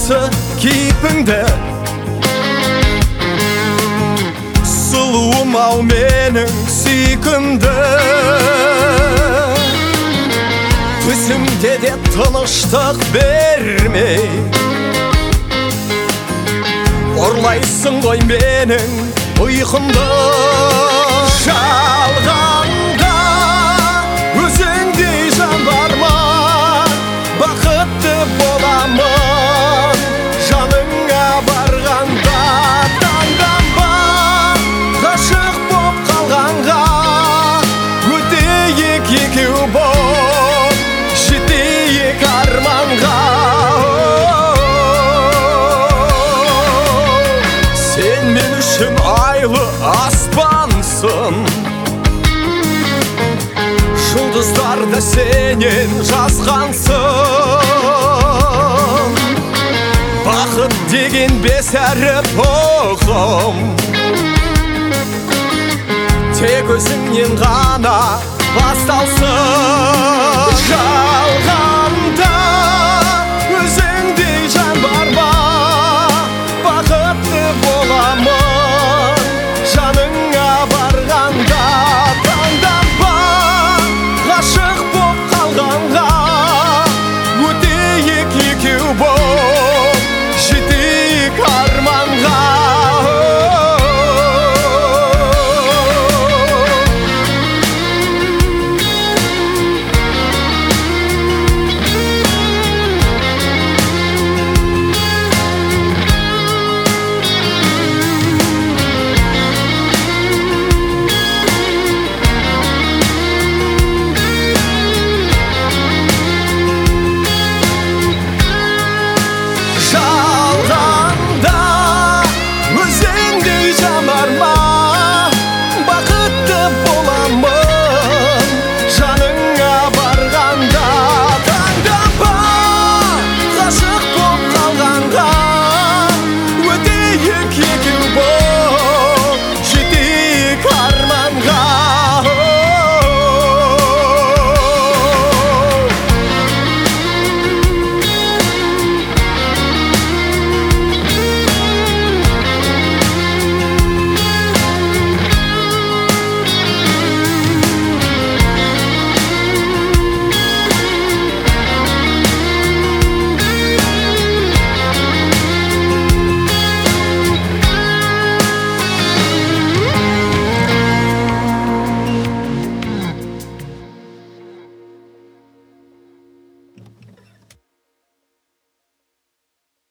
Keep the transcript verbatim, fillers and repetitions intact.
жақсы кейпіңді, сұлуым ау менің сүйкімді. Түсімде де тыныштық бермей ұрлайсың ғой менің ұйқымды. Жалғанда өзіңдей жан бар ма? Бақытты боламын жаныңа барғанда. Таңданба ғашық боп қалғанға, өтейік екеу боп жетейік арманға. Сен мен үшін айлы аспансың, жұлдыздарда сенен жазғансың. Бақыт деген бес әріп ұғым, тек өзіңнен ғана басталсын. Жалған